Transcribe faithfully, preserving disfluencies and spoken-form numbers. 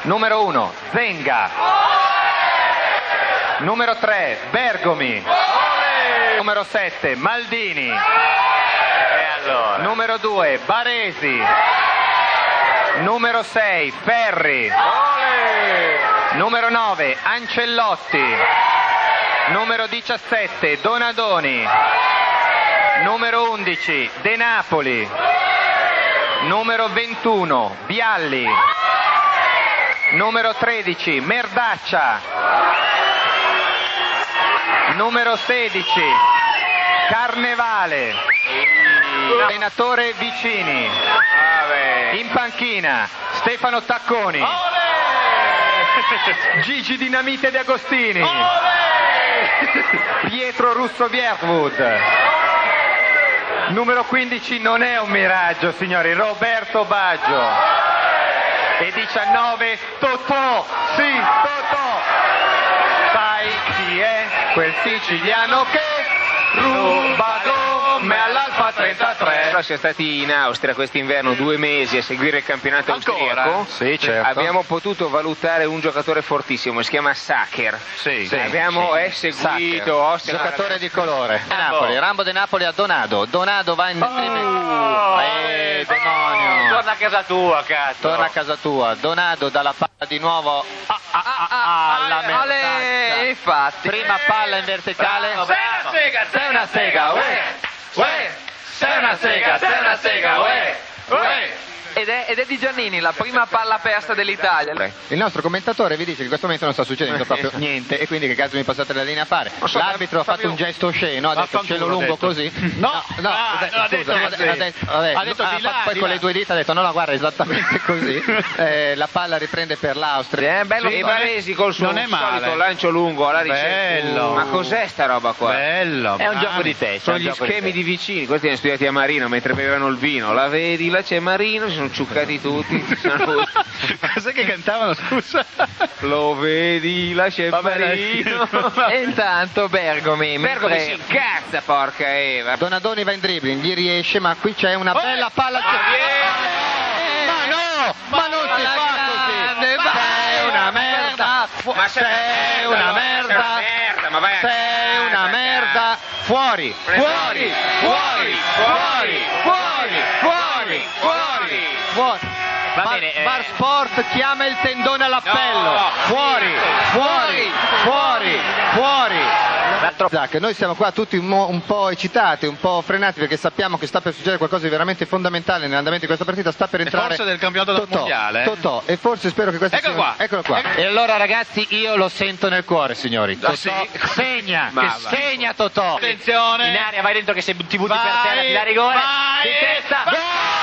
Numero uno, Zenga. Numero tre, Bergomi. Numero sette, Maldini. E allora? Numero due, Baresi. Numero sei, Ferri. Numero nove, Ancellotti. Numero diciassette, Donadoni. Numero undici, De Napoli. Numero ventuno, Vialli. Numero tredici, Merdaccia. Numero sedici, Carnevale. Allenatore Vicini. In panchina, Stefano Tacconi. Gigi Dinamite De Agostini. Pietro Russo Vierwood. Numero quindici non è un miraggio, signori, Roberto Baggio. E diciannove, Totò, sì, Totò. Sai chi è quel siciliano che ruba gomme all'Alfa trentatré? Però siamo stati in Austria quest'inverno due mesi a seguire il campionato austriaco. Sì, certo. Abbiamo potuto valutare un giocatore fortissimo, si chiama Sacher. Sì, sì. Abbiamo sì. eh, seguito Ostia, giocatore di colore. Napoli, Rambo De Napoli a Donado. Donado va in oh, eh, demonio. Torna a casa tua, cazzo. Torna a casa tua. Donado dalla palla di nuovo ah, ah, ah, ah, alla Merdaccia. Infatti. Prima palla in verticale. Bravo, bravo. Sei una sega, uè, uè. Sei una sega, sei una sega, uè, uè. Ed è, ed è di Giannini, la prima palla persa dell'Italia. Il nostro commentatore vi dice che in questo momento non sta succedendo proprio niente e quindi che cazzo mi passate la linea a fare? So, L'arbitro ha fatto un gesto osceno, ha detto cielo lungo così. No, no, ah, ha detto, no, ha scusa, detto ha così. detto, vabbè, Ha detto ha di là, fatto poi di con là. le due dita ha detto no, no, guarda, esattamente così. Eh, la palla riprende per l'Austria. È bello Sì, e non è- Baresi col suo non è male. solito lancio lungo alla ricerca. Bello. Ma cos'è sta roba qua? Bello. È un bravo. gioco di testa. Sono un gli gioco di schemi testa. di vicini, questi li hanno studiati a Marino mentre bevevano il vino. La vedi, là c'è Marino, si sono ciuccati tutti. Cos'è che cantavano, scusa? Lo vedi, là c'è Vabbè, Marino. E intanto Bergomi, Bergomi mentre- si incazza, porca Eva. Donadoni va in dribbling, gli riesce, ma qui c'è una bella palla. Eh, Ma no, ma non si fa grande, così. Sei una merda. Ma Sei una merda. merda, ma vai a Sei una merda. Fuori, fuori, fuori, fuori, fuori, fuori, fuori, fuori. Va Bar, bene, eh. Bar Sport chiama il tendone all'appello. No, fuori, fuori, fuori, fuori. Zac, noi siamo qua tutti un, mo- un po' eccitati, un po' frenati perché sappiamo che sta per succedere qualcosa di veramente fondamentale nell'andamento di questa partita, sta per entrare forse del campionato Totò, mondiale. Totò, e forse spero che questo Eccolo sia... qua. Eccolo qua. Eccolo- E allora ragazzi io lo sento nel cuore, signori. Totò sì? segna, Ma che va. segna Totò. Attenzione. in aria vai dentro che se ti butti per Vai, terra ti dà rigore vai, di testa vai.